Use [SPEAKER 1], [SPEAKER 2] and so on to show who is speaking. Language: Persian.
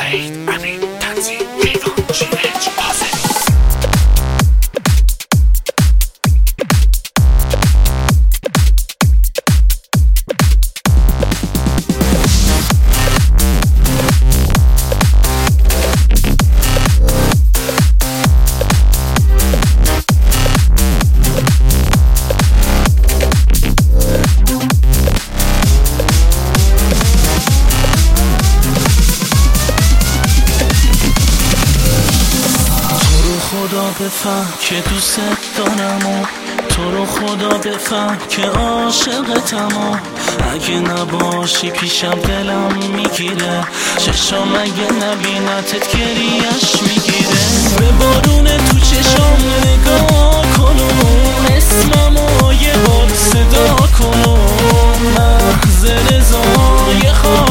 [SPEAKER 1] وحید امین تنظیم کیوان GH حاضری.
[SPEAKER 2] خدا بفهم که دوست دارم و تو رو خدا بفهم که عاشقتم و اگه نباشی پیشم دلم میگیره چشام اگه نبینتت گریهش میگیره به بارون تو چشام نگاه کن و اسممو یه بار صدا کن و محض رضای